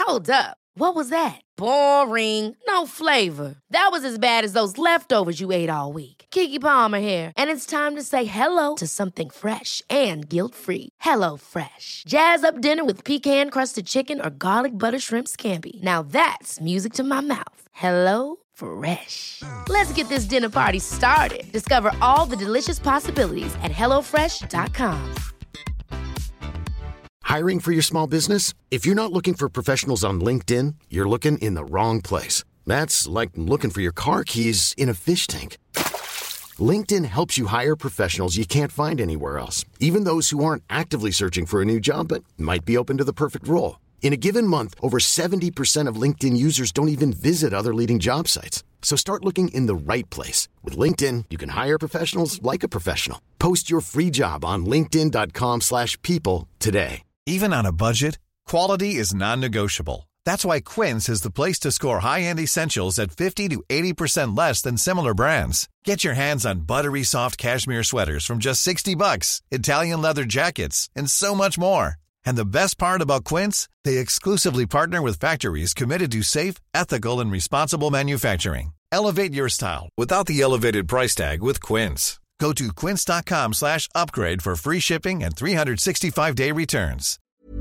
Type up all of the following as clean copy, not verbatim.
Hold up. What was that? Boring. No flavor. That was as bad as those leftovers you ate all week. Keke Palmer here, and it's time to say hello to something fresh and guilt-free. Hello Fresh. Jazz up dinner with pecan-crusted chicken or garlic butter shrimp scampi. Now that's music to my mouth. Hello Fresh. Let's get this dinner party started. Discover all the delicious possibilities at hellofresh.com. Hiring for your small business? If you're not looking for professionals on LinkedIn, you're looking in the wrong place. That's like looking for your car keys in a fish tank. LinkedIn helps you hire professionals you can't find anywhere else, even those who aren't actively searching for a new job but might be open to the perfect role. In a given month, over 70% of LinkedIn users don't even visit other leading job sites. So start looking in the right place. With LinkedIn, you can hire professionals like a professional. Post your free job on linkedin.com/people today. Even on a budget, quality is non-negotiable. That's why Quince is the place to score high-end essentials at 50 to 80% less than similar brands. Get your hands on buttery soft cashmere sweaters from just $60, Italian leather jackets, and so much more. And the best part about Quince, they exclusively partner with factories committed to safe, ethical, and responsible manufacturing. Elevate your style without the elevated price tag with Quince. Go to quince.com/upgrade for free shipping and 365-day returns.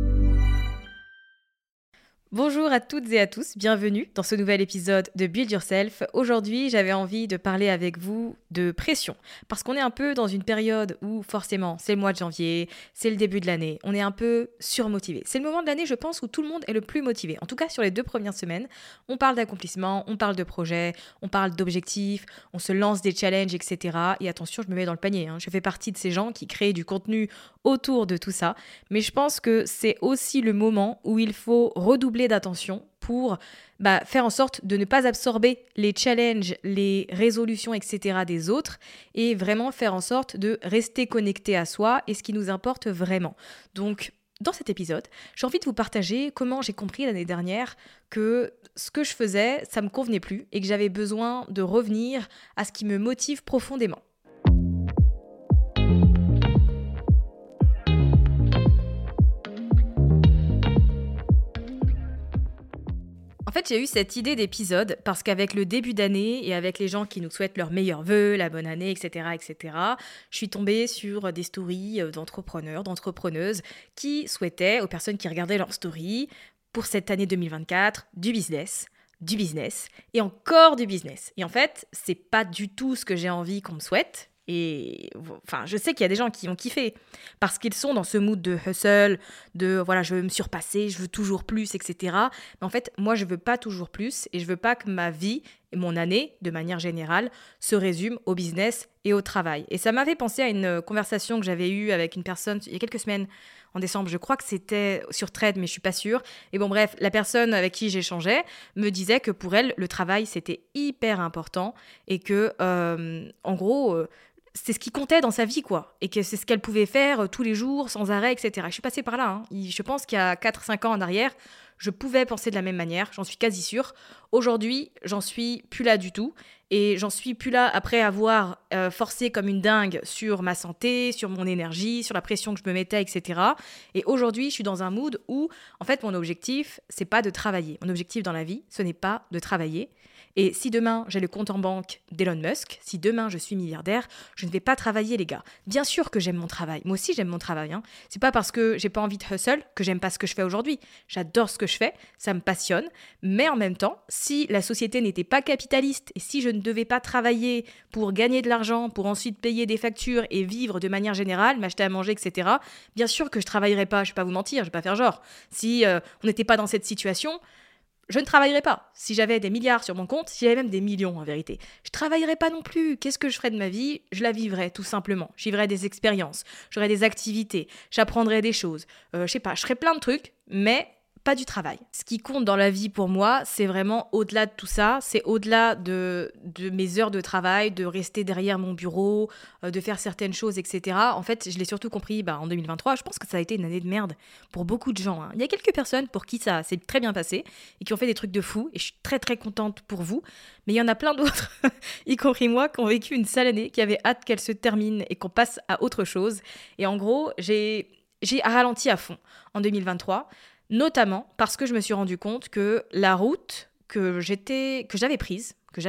Bonjour à toutes et à tous, bienvenue dans ce nouvel épisode de Build Yourself. Aujourd'hui, j'avais envie de parler avec vous de pression, parce qu'on est un peu dans une période où forcément, c'est le mois de janvier, c'est le début de l'année, on est un peu surmotivé. C'est le moment de l'année, je pense, où tout le monde est le plus motivé. En tout cas, sur les 2 premières semaines, on parle d'accomplissement, on parle de projets, on parle d'objectifs, on se lance des challenges, etc. Et attention, je me mets dans le panier, je fais partie de ces gens qui créent du contenu autour de tout ça, mais je pense que c'est aussi le moment où il faut redoubler d'attention pour faire en sorte de ne pas absorber les challenges, les résolutions, etc. des autres et vraiment faire en sorte de rester connecté à soi et ce qui nous importe vraiment. Donc, dans cet épisode, j'ai envie de vous partager comment j'ai compris l'année dernière que ce que je faisais, ça me convenait plus et que j'avais besoin de revenir à ce qui me motive profondément. En fait, j'ai eu cette idée d'épisode parce qu'avec le début d'année et avec les gens qui nous souhaitent leurs meilleurs vœux, la bonne année, etc., je suis tombée sur des stories d'entrepreneurs, d'entrepreneuses qui souhaitaient, aux personnes qui regardaient leurs stories, pour cette année 2024, du business et encore du business. Et en fait, c'est pas du tout ce que j'ai envie qu'on me souhaite. Et enfin, je sais qu'il y a des gens qui ont kiffé parce qu'ils sont dans ce mood de hustle, de voilà, je veux me surpasser, je veux toujours plus, etc. Mais en fait, moi, je veux pas toujours plus et je veux pas que ma vie et mon année, de manière générale, se résume au business et au travail. Et ça m'a fait penser à une conversation que j'avais eue avec une personne il y a quelques semaines, en décembre, je crois que c'était sur Thread, mais je suis pas sûre. Et bon, bref, la personne avec qui j'échangeais me disait que pour elle, le travail, c'était hyper important et que, en gros, c'est ce qui comptait dans sa vie, quoi. Et que c'est ce qu'elle pouvait faire tous les jours, sans arrêt, etc. Je suis passée par là. Je pense qu'il y a 4-5 ans en arrière, je pouvais penser de la même manière, j'en suis quasi sûre. Aujourd'hui, j'en suis plus là du tout. Et j'en suis plus là après avoir forcé comme une dingue sur ma santé, sur mon énergie, sur la pression que je me mettais, etc. Et aujourd'hui, je suis dans un mood où, en fait, mon objectif, c'est pas de travailler. Mon objectif dans la vie, ce n'est pas de travailler. Et si demain, j'ai le compte en banque d'Elon Musk, si demain, je suis milliardaire, je ne vais pas travailler, les gars. Bien sûr que j'aime mon travail. Moi aussi, j'aime mon travail. C'est pas parce que j'ai pas envie de hustle que j'aime pas ce que je fais aujourd'hui. J'adore ce que je fais, ça me passionne. Mais en même temps, si la société n'était pas capitaliste et si je ne devais pas travailler pour gagner de l'argent, pour ensuite payer des factures et vivre de manière générale, m'acheter à manger, etc., bien sûr que je travaillerais pas. Je vais pas vous mentir, je vais pas faire genre. Si on n'était pas dans cette situation, je ne travaillerais pas. Si j'avais des milliards sur mon compte, si j'avais même des millions en vérité, je travaillerais pas non plus. Qu'est-ce que je ferais de ma vie ? Je la vivrais tout simplement. Je vivrais des expériences, j'aurais des activités, j'apprendrais des choses. Je sais pas, je ferais plein de trucs, mais pas du travail. Ce qui compte dans la vie pour moi, c'est vraiment au-delà de tout ça, c'est au-delà de mes heures de travail, de rester derrière mon bureau, de faire certaines choses, etc. En fait, je l'ai surtout compris en 2023, je pense que ça a été une année de merde pour beaucoup de gens. Il y a quelques personnes pour qui ça s'est très bien passé et qui ont fait des trucs de fou, et je suis très très contente pour vous, mais il y en a plein d'autres, y compris moi, qui ont vécu une sale année, qui avaient hâte qu'elle se termine et qu'on passe à autre chose. Et en gros, j'ai ralenti à fond en 2023. Notamment parce que je me suis rendu compte que la route que j'avais prise,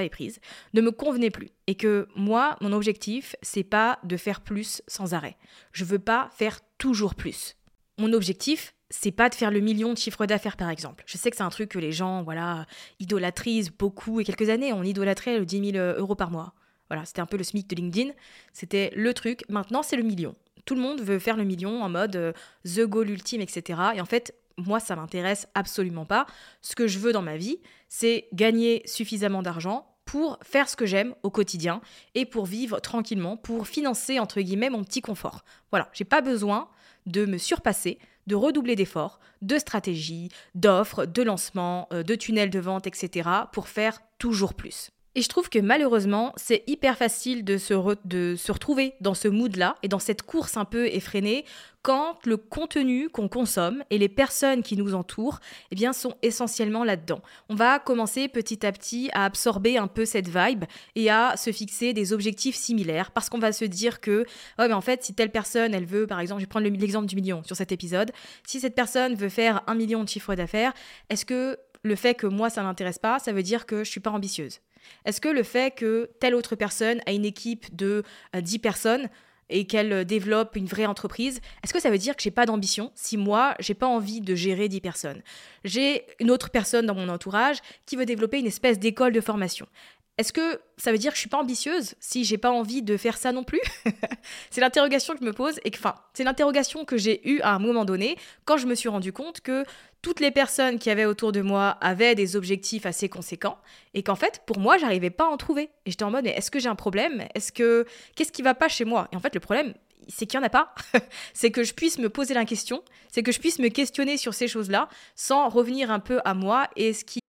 ne me convenait plus. Et que moi, mon objectif, c'est pas de faire plus sans arrêt. Je veux pas faire toujours plus. Mon objectif, c'est pas de faire le million de chiffre d'affaires, par exemple. Je sais que c'est un truc que les gens, idolâtrisent beaucoup. Et quelques années, on idolâtrait le 10 000 euros par mois. Voilà, c'était un peu le SMIC de LinkedIn. C'était le truc. Maintenant, c'est le million. Tout le monde veut faire le million en mode the goal ultime, etc. Et en fait, moi, ça m'intéresse absolument pas. Ce que je veux dans ma vie, c'est gagner suffisamment d'argent pour faire ce que j'aime au quotidien et pour vivre tranquillement, pour financer, entre guillemets, mon petit confort. Voilà, j'ai pas besoin de me surpasser, de redoubler d'efforts, de stratégies, d'offres, de lancements, de tunnels de vente, etc. pour faire toujours plus. Et je trouve que malheureusement, c'est hyper facile de se retrouver dans ce mood-là et dans cette course un peu effrénée quand le contenu qu'on consomme et les personnes qui nous entourent sont essentiellement là-dedans. On va commencer petit à petit à absorber un peu cette vibe et à se fixer des objectifs similaires parce qu'on va se dire que mais en fait, si telle personne, elle veut, par exemple, je vais prendre l'exemple du million sur cet épisode, si cette personne veut faire 1 million de chiffre d'affaires, est-ce que le fait que moi, ça ne m'intéresse pas, ça veut dire que je ne suis pas ambitieuse ? Est-ce que le fait que telle autre personne a une équipe de 10 personnes et qu'elle développe une vraie entreprise, est-ce que ça veut dire que j'ai pas d'ambition si moi, j'ai pas envie de gérer 10 personnes ? J'ai une autre personne dans mon entourage qui veut développer une espèce d'école de formation. Est-ce que ça veut dire que je suis pas ambitieuse si j'ai pas envie de faire ça non plus ? C'est l'interrogation que je me pose et c'est l'interrogation que j'ai eue à un moment donné quand je me suis rendu compte que toutes les personnes qui avaient autour de moi avaient des objectifs assez conséquents et qu'en fait, pour moi, j'arrivais pas à en trouver. Et j'étais en mode, mais est-ce que j'ai un problème ? Qu'est-ce qui va pas chez moi ? Et en fait, le problème, c'est qu'il y en a pas. C'est que je puisse me poser la question, c'est que je puisse me questionner sur ces choses-là sans revenir un peu à moi et ce qui...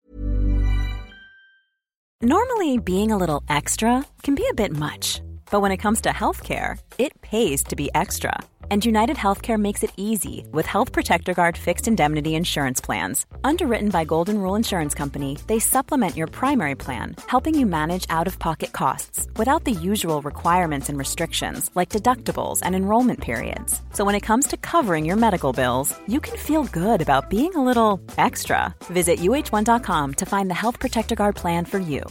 Normally, being a little extra can be a bit much, but when it comes to healthcare, it pays to be extra. And United Healthcare makes it easy with Health Protector Guard fixed indemnity insurance plans. Underwritten by Golden Rule Insurance Company, they supplement your primary plan, helping you manage out-of-pocket costs without the usual requirements and restrictions like deductibles and enrollment periods. So when it comes to covering your medical bills, you can feel good about being a little extra. Visit uh1.com to find the Health Protector Guard plan for you.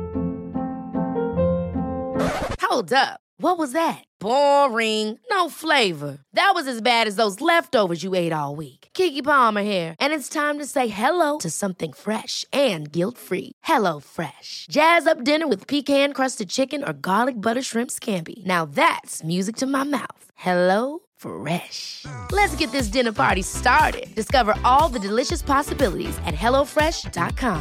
Hold up. What was that? Boring. No flavor. That was as bad as those leftovers you ate all week. Keke Palmer here, and it's time to say hello to something fresh and guilt-free. Hello Fresh. Jazz up dinner with pecan-crusted chicken or garlic butter shrimp scampi. Now that's music to my mouth. Hello Fresh. Let's get this dinner party started. Discover all the delicious possibilities at hellofresh.com.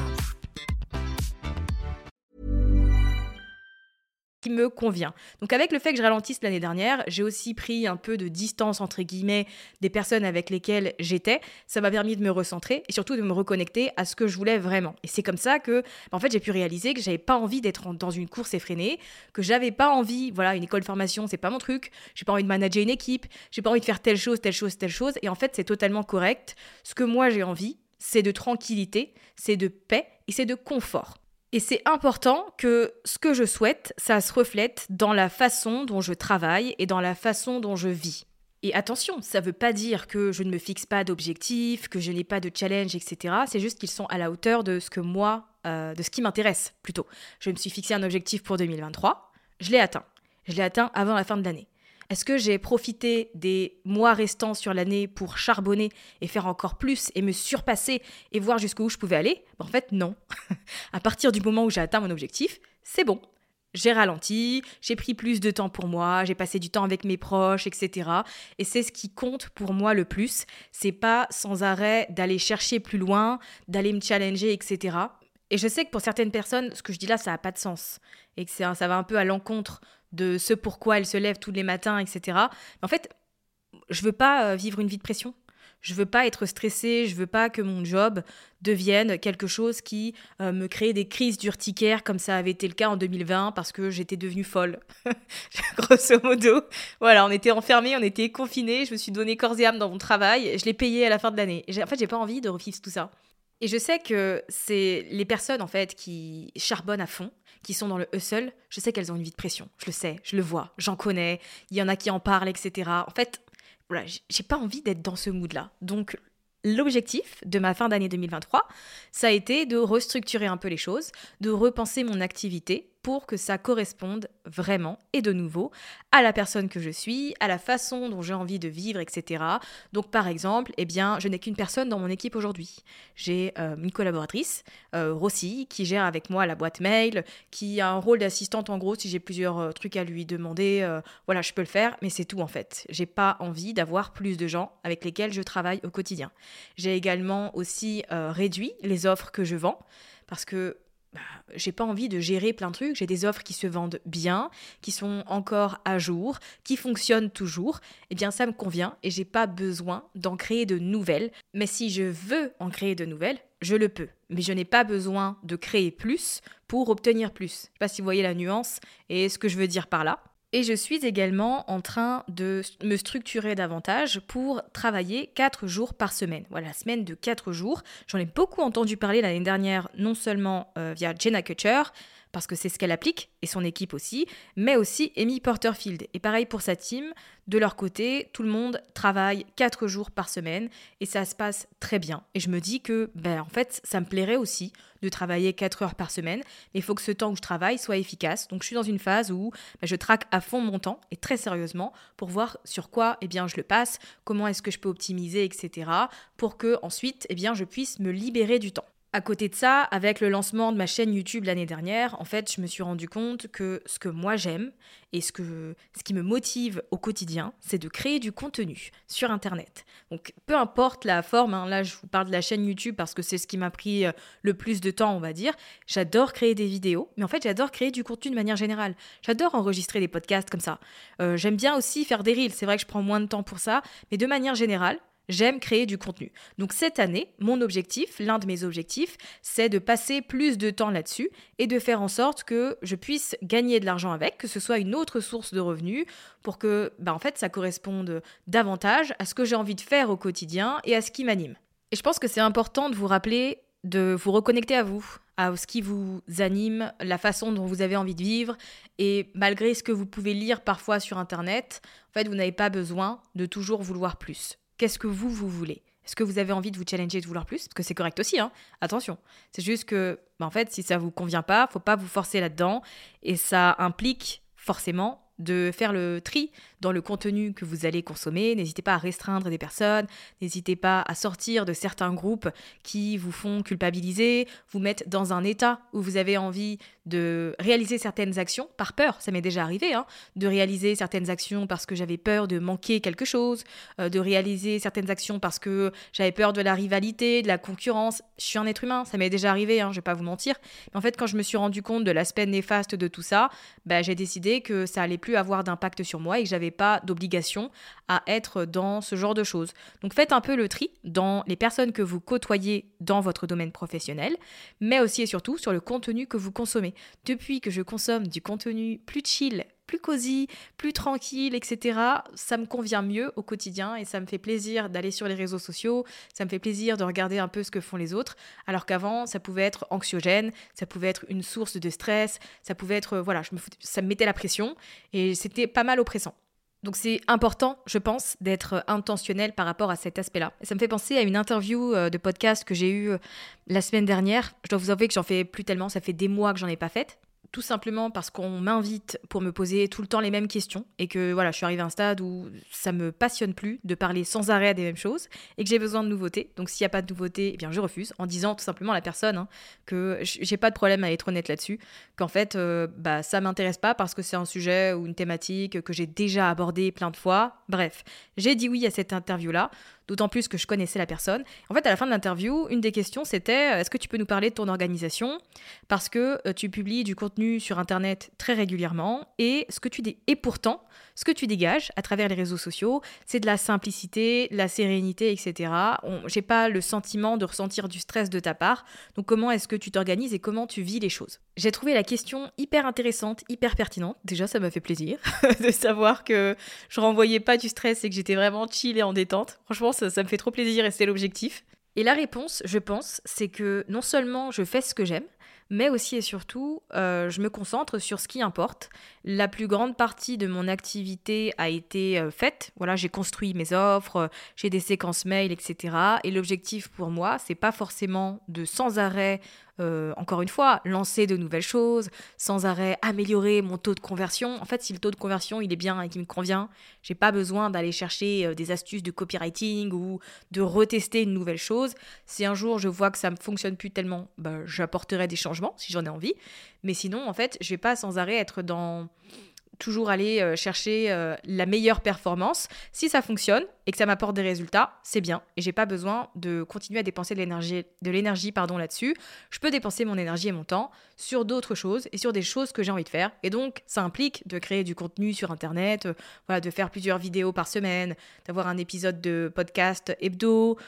Qui me convient. Donc avec le fait que je ralentisse l'année dernière, j'ai aussi pris un peu de distance entre guillemets des personnes avec lesquelles j'étais. Ça m'a permis de me recentrer et surtout de me reconnecter à ce que je voulais vraiment. Et c'est comme ça que en fait j'ai pu réaliser que j'avais pas envie d'être dans une course effrénée, que j'avais pas envie, une école de formation, c'est pas mon truc, j'ai pas envie de manager une équipe, j'ai pas envie de faire telle chose et en fait c'est totalement correct. Ce que moi j'ai envie, c'est de tranquillité, c'est de paix et c'est de confort. Et c'est important que ce que je souhaite, ça se reflète dans la façon dont je travaille et dans la façon dont je vis. Et attention, ça ne veut pas dire que je ne me fixe pas d'objectifs, que je n'ai pas de challenge, etc. C'est juste qu'ils sont à la hauteur de ce que moi, de ce qui m'intéresse plutôt. Je me suis fixé un objectif pour 2023, je l'ai atteint. Je l'ai atteint avant la fin de l'année. Est-ce que j'ai profité des mois restants sur l'année pour charbonner et faire encore plus et me surpasser et voir jusqu'où je pouvais aller ? En fait, non. À partir du moment où j'ai atteint mon objectif, c'est bon. J'ai ralenti, j'ai pris plus de temps pour moi, j'ai passé du temps avec mes proches, etc. Et c'est ce qui compte pour moi le plus. C'est pas sans arrêt d'aller chercher plus loin, d'aller me challenger, etc. Et je sais que pour certaines personnes, ce que je dis là, ça n'a pas de sens. Et que ça va un peu à l'encontre de ce pourquoi elles se lèvent tous les matins, etc. Mais en fait, je veux pas vivre une vie de pression. Je veux pas être stressée, je veux pas que mon job devienne quelque chose qui me crée des crises d'urticaire comme ça avait été le cas en 2020 parce que j'étais devenue folle. Grosso modo, voilà, on était enfermés, on était confinés, je me suis donné corps et âme dans mon travail, je l'ai payé à la fin de l'année. En fait, j'ai pas envie de revivre tout ça. Et je sais que c'est les personnes en fait qui charbonnent à fond, qui sont dans le hustle, je sais qu'elles ont une vie de pression. Je le sais, je le vois, j'en connais, il y en a qui en parlent, etc. En fait, voilà, j'ai pas envie d'être dans ce mood-là. Donc, l'objectif de ma fin d'année 2023, ça a été de restructurer un peu les choses, de repenser mon activité pour que ça corresponde vraiment et de nouveau à la personne que je suis, à la façon dont j'ai envie de vivre, etc. Donc par exemple, je n'ai qu'une personne dans mon équipe aujourd'hui. J'ai une collaboratrice, Rossi, qui gère avec moi la boîte mail, qui a un rôle d'assistante en gros si j'ai plusieurs trucs à lui demander, je peux le faire, mais c'est tout en fait. J'ai pas envie d'avoir plus de gens avec lesquels je travaille au quotidien. J'ai également aussi réduit les offres que je vends parce que j'ai pas envie de gérer plein de trucs. J'ai des offres qui se vendent bien, qui sont encore à jour, qui fonctionnent toujours. Ça me convient et j'ai pas besoin d'en créer de nouvelles. Mais si je veux en créer de nouvelles, je le peux. Mais je n'ai pas besoin de créer plus pour obtenir plus. Je sais pas si vous voyez la nuance et ce que je veux dire par là. Et je suis également en train de me structurer davantage pour travailler 4 jours par semaine. Voilà, la semaine de 4 jours. J'en ai beaucoup entendu parler l'année dernière, non seulement via Jenna Kutcher, parce que c'est ce qu'elle applique, et son équipe aussi, mais aussi Amy Porterfield. Et pareil pour sa team, de leur côté, tout le monde travaille 4 jours par semaine, et ça se passe très bien. Et je me dis que, en fait, ça me plairait aussi de travailler 4 heures par semaine, mais il faut que ce temps où je travaille soit efficace. Donc je suis dans une phase où je traque à fond mon temps, et très sérieusement, pour voir sur quoi je le passe, comment est-ce que je peux optimiser, etc., pour que ensuite je puisse me libérer du temps. À côté de ça, avec le lancement de ma chaîne YouTube l'année dernière, en fait, je me suis rendu compte que ce que moi j'aime et ce qui me motive au quotidien, c'est de créer du contenu sur Internet. Donc, peu importe la forme, là je vous parle de la chaîne YouTube parce que c'est ce qui m'a pris le plus de temps, on va dire. J'adore créer des vidéos, mais en fait, j'adore créer du contenu de manière générale. J'adore enregistrer des podcasts comme ça. J'aime bien aussi faire des reels, c'est vrai que je prends moins de temps pour ça, mais de manière générale, j'aime créer du contenu. Donc cette année, l'un de mes objectifs, c'est de passer plus de temps là-dessus et de faire en sorte que je puisse gagner de l'argent avec, que ce soit une autre source de revenus pour que en fait, ça corresponde davantage à ce que j'ai envie de faire au quotidien et à ce qui m'anime. Et je pense que c'est important de vous rappeler de vous reconnecter à vous, à ce qui vous anime, la façon dont vous avez envie de vivre. Et malgré ce que vous pouvez lire parfois sur Internet, en fait, vous n'avez pas besoin de toujours vouloir plus. Qu'est-ce que vous voulez ? Est-ce que vous avez envie de vous challenger et de vouloir plus ? Parce que c'est correct aussi, attention. C'est juste que, en fait, si ça vous convient pas, faut pas vous forcer là-dedans. Et ça implique forcément de faire le tri dans le contenu que vous allez consommer. N'hésitez pas à restreindre des personnes, n'hésitez pas à sortir de certains groupes qui vous font culpabiliser, vous mettre dans un état où vous avez envie de réaliser certaines actions par peur. Ça m'est déjà arrivé, de réaliser certaines actions parce que j'avais peur de manquer quelque chose, de réaliser certaines actions parce que j'avais peur de la rivalité, de la concurrence. Je suis un être humain, ça m'est déjà arrivé, je vais pas vous mentir. Mais en fait, quand je me suis rendu compte de l'aspect néfaste de tout ça, j'ai décidé que ça allait plus avoir d'impact sur moi et que j'avais pas d'obligation à être dans ce genre de choses. Donc faites un peu le tri dans les personnes que vous côtoyez dans votre domaine professionnel, mais aussi et surtout sur le contenu que vous consommez. Depuis que je consomme du contenu plus chill, plus cosy, plus tranquille, etc., ça me convient mieux au quotidien et ça me fait plaisir d'aller sur les réseaux sociaux, ça me fait plaisir de regarder un peu ce que font les autres, alors qu'avant, ça pouvait être anxiogène, ça pouvait être une source de stress, ça pouvait être, ça me mettait la pression et c'était pas mal oppressant. Donc c'est important, je pense, d'être intentionnel par rapport à cet aspect-là. Et ça me fait penser à une interview de podcast que j'ai eue la semaine dernière. Je dois vous avouer que j'en fais plus tellement, ça fait des mois que j'en ai pas faite. Tout simplement parce qu'on m'invite pour me poser tout le temps les mêmes questions et que je suis arrivée à un stade où ça me passionne plus de parler sans arrêt des mêmes choses et que j'ai besoin de nouveautés. Donc s'il n'y a pas de nouveautés, je refuse en disant tout simplement à la personne que j'ai pas de problème à être honnête là-dessus, qu'en fait ça m'intéresse pas parce que c'est un sujet ou une thématique que j'ai déjà abordé plein de fois. Bref, j'ai dit oui à cette interview-là. D'autant plus que je connaissais la personne. En fait, à la fin de l'interview, une des questions, c'était « Est-ce que tu peux nous parler de ton organisation ? Parce que tu publies du contenu sur Internet très régulièrement et pourtant, ce que tu dégages à travers les réseaux sociaux, c'est de la simplicité, de la sérénité, etc. J'ai pas le sentiment de ressentir du stress de ta part. Donc, comment est-ce que tu t'organises et comment tu vis les choses ?» J'ai trouvé la question hyper intéressante, hyper pertinente. Déjà, ça m'a fait plaisir de savoir que je renvoyais pas du stress et que j'étais vraiment chill et en détente. Franchement, ça me fait trop plaisir et c'est l'objectif. Et la réponse, je pense, c'est que non seulement je fais ce que j'aime, mais aussi et surtout, je me concentre sur ce qui importe. La plus grande partie de mon activité a été faite. Voilà, j'ai construit mes offres, j'ai des séquences mail, etc. Et l'objectif pour moi, c'est pas forcément de sans arrêt, encore une fois, lancer de nouvelles choses, sans arrêt améliorer mon taux de conversion. En fait, si le taux de conversion il est bien et qu'il me convient, j'ai pas besoin d'aller chercher des astuces de copywriting ou de retester une nouvelle chose. Si un jour je vois que ça ne fonctionne plus tellement, j'apporterai des changements si j'en ai envie. Mais sinon, en fait, je vais pas sans arrêt être dans toujours aller chercher la meilleure performance. Si ça fonctionne et que ça m'apporte des résultats, c'est bien. Et j'ai pas besoin de continuer à dépenser de l'énergie là-dessus. Je peux dépenser mon énergie et mon temps sur d'autres choses et sur des choses que j'ai envie de faire. Et donc, ça implique de créer du contenu sur Internet, de faire plusieurs vidéos par semaine, d'avoir un épisode de podcast hebdo,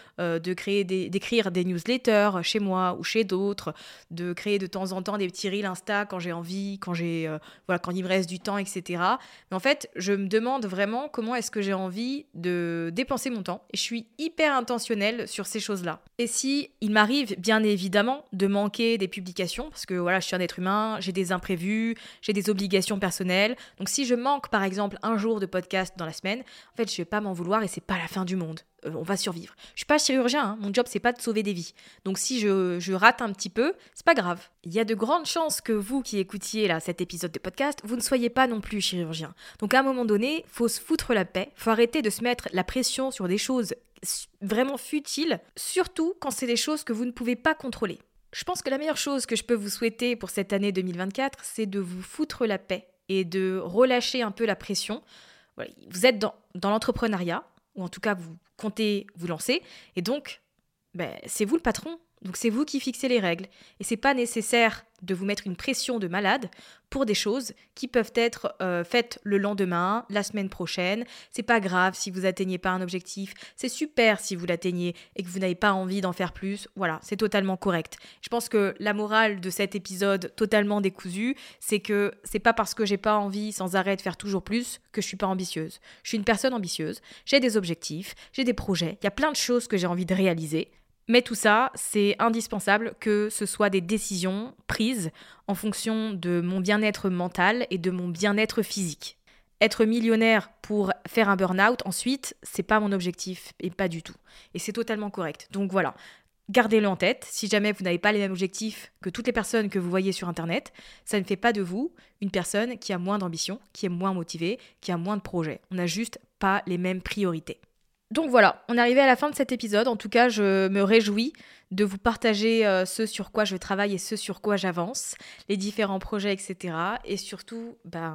d'écrire des newsletters chez moi ou chez d'autres, de créer de temps en temps des petits reels Insta quand j'ai envie, quand il me reste du temps, etc. Mais en fait, je me demande vraiment comment est-ce que j'ai envie de dépenser mon temps. Et je suis hyper intentionnelle sur ces choses-là. Et si il m'arrive, bien évidemment, de manquer des publications, parce que je suis un être humain, j'ai des imprévus, j'ai des obligations personnelles. Donc si je manque, par exemple, un jour de podcast dans la semaine, en fait, je vais pas m'en vouloir et c'est pas la fin du monde. On va survivre. Je suis pas chirurgien, mon job c'est pas de sauver des vies. Donc si je rate un petit peu, c'est pas grave. Il y a de grandes chances que vous qui écoutiez là cet épisode de podcast, vous ne soyez pas non plus chirurgien. Donc à un moment donné, faut se foutre la paix, faut arrêter de se mettre la pression sur des choses vraiment futiles, surtout quand c'est des choses que vous ne pouvez pas contrôler. Je pense que la meilleure chose que je peux vous souhaiter pour cette année 2024, c'est de vous foutre la paix et de relâcher un peu la pression. Voilà, vous êtes dans l'entrepreneuriat, ou en tout cas vous comptez vous lancer, et donc c'est vous le patron, donc c'est vous qui fixez les règles, et c'est pas nécessaire de vous mettre une pression de malade pour des choses qui peuvent être faites le lendemain, la semaine prochaine. C'est pas grave si vous atteignez pas un objectif, c'est super si vous l'atteignez et que vous n'avez pas envie d'en faire plus, voilà, c'est totalement correct. Je pense que la morale de cet épisode totalement décousu, c'est que c'est pas parce que j'ai pas envie sans arrêt de faire toujours plus que je suis pas ambitieuse. Je suis une personne ambitieuse, j'ai des objectifs, j'ai des projets, il y a plein de choses que j'ai envie de réaliser. Mais tout ça, c'est indispensable que ce soit des décisions prises en fonction de mon bien-être mental et de mon bien-être physique. Être millionnaire pour faire un burn-out, ensuite, c'est pas mon objectif, et pas du tout. Et c'est totalement correct. Donc voilà, gardez-le en tête. Si jamais vous n'avez pas les mêmes objectifs que toutes les personnes que vous voyez sur Internet, ça ne fait pas de vous une personne qui a moins d'ambition, qui est moins motivée, qui a moins de projets. On n'a juste pas les mêmes priorités. Donc voilà, on est arrivé à la fin de cet épisode. En tout cas, je me réjouis de vous partager ce sur quoi je travaille et ce sur quoi j'avance, les différents projets, etc. Et surtout,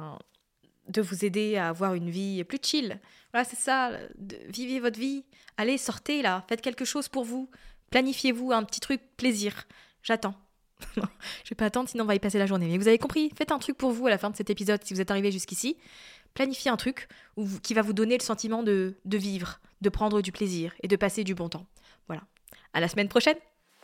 de vous aider à avoir une vie plus chill. Voilà, c'est ça, vivez votre vie. Allez, sortez là, faites quelque chose pour vous. Planifiez-vous un petit truc plaisir. J'attends. Je vais pas attendre, sinon on va y passer la journée. Mais vous avez compris, faites un truc pour vous à la fin de cet épisode si vous êtes arrivé jusqu'ici. Planifiez un truc qui va vous donner le sentiment de vivre, de prendre du plaisir et de passer du bon temps. Voilà. À la semaine prochaine!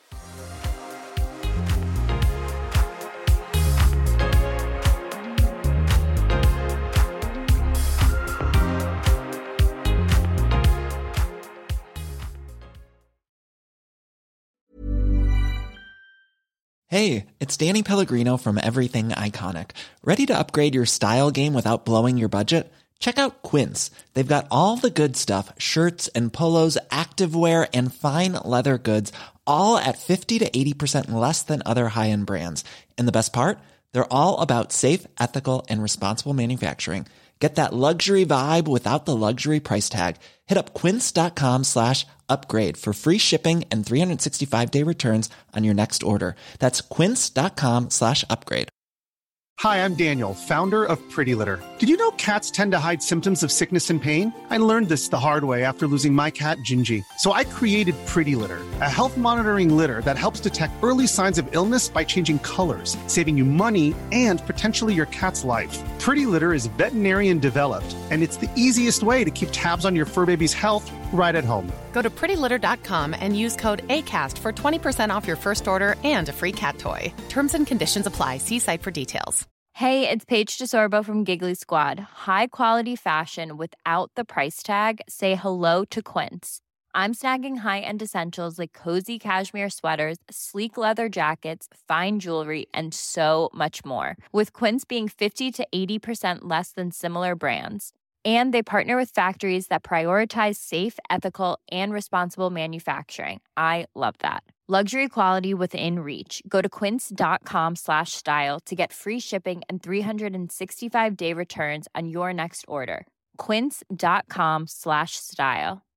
Hey, it's Danny Pellegrino from Everything Iconic. Ready to upgrade your style game without blowing your budget? Check out Quince. They've got all the good stuff, shirts and polos, activewear, and fine leather goods, all at 50 to 80% less than other high-end brands. And the best part? They're all about safe, ethical, and responsible manufacturing. Get that luxury vibe without the luxury price tag. Hit up quince.com/upgrade for free shipping and 365-day returns on your next order. That's quince.com/upgrade. Hi, I'm Daniel, founder of Pretty Litter. Did you know cats tend to hide symptoms of sickness and pain? I learned this the hard way after losing my cat, Gingy. So I created Pretty Litter, a health monitoring litter that helps detect early signs of illness by changing colors, saving you money and potentially your cat's life. Pretty Litter is veterinarian developed, and it's the easiest way to keep tabs on your fur baby's health right at home. Go to prettylitter.com and use code ACAST for 20% off your first order and a free cat toy. Terms and conditions apply. See site for details. Hey, it's Paige DeSorbo from Giggly Squad. High quality fashion without the price tag. Say hello to Quince. I'm snagging high-end essentials like cozy cashmere sweaters, sleek leather jackets, fine jewelry, and so much more. With Quince being 50 to 80% less than similar brands. And they partner with factories that prioritize safe, ethical, and responsible manufacturing. I love that. Luxury quality within reach. Go to quince.com/style to get free shipping and 365-day returns on your next order. Quince.com/style.